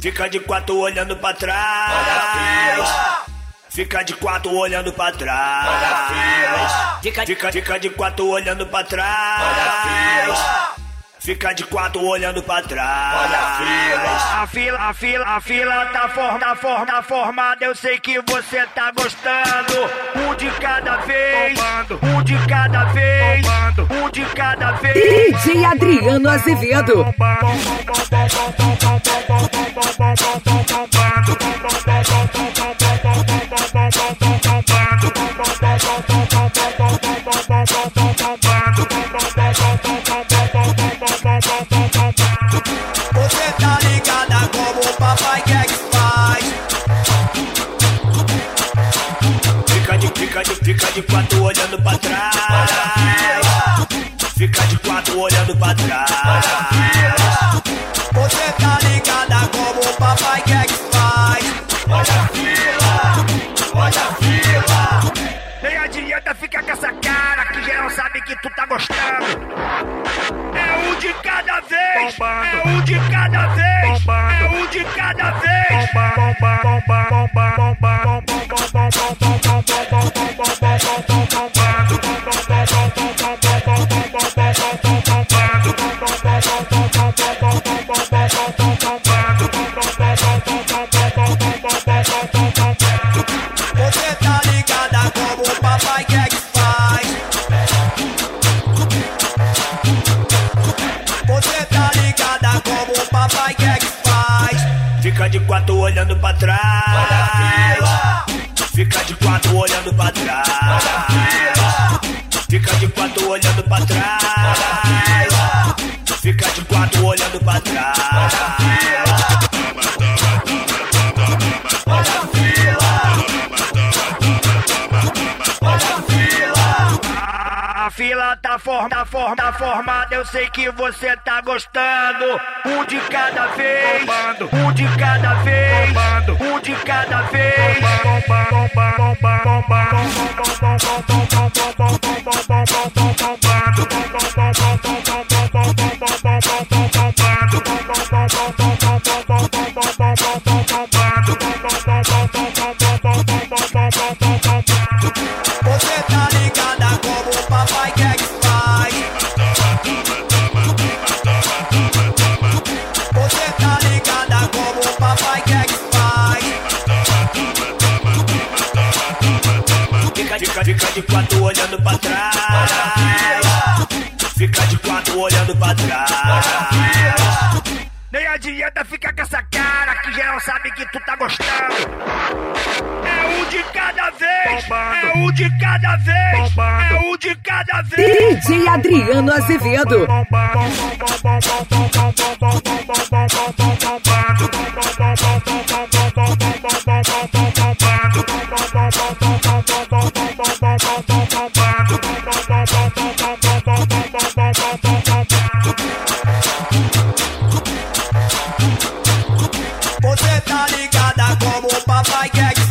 Fica de quatro olhando pra trás. Olha a fila. Fica de quatro olhando pra trás. Olha a fila. Fica de quatro olhando pra trás. Olha a fila. Fica de quatro olhando pra trás. Olha a fila. A fila tá formada. Eu sei que você tá gostando. Um de cada vez. Um de cada vez. Um de cada vez. DJ Adriano Azevedo. Você tá ligada como o papai quer que faz. Fica de quatro olhando pra trás. Fica de quatro olhando pra trás. Você tá ligada como o papai quer que faz. Olha a fila. Olha a fila. Nem adianta ficar com essa cara que geral sabe que tu tá gostando. É um de cada vez. É um de cada vez. É um de cada vez. Você tá ligada como o papai quer que faz. Você tá ligada como o papai quer que faz. Fica de quatro olhando pra trás. Olha a fila. Fica de quatro olhando pra trás. Olha a fila. Fica de quatro olhando pra trás. Fica de quatro olhando pra trás. Olha a fila. Olha a fila. A fila tá formada. Eu sei que você tá gostando. Um de cada vez. Um de cada vez. Um de cada vez. Você tá ligada como o papai quer que faz. Você tá ligada como o papai quer que faz. Fica de quatro olhando pra trás. Fica de quatro olhando pra trás. Nem adianta ficar com essa cara que geral sabe que tu tá gostando. É um de cada vez. É um de cada vez. É um de cada vez. DJ Adriano Azevedo. Você tá ligada como o papai quer que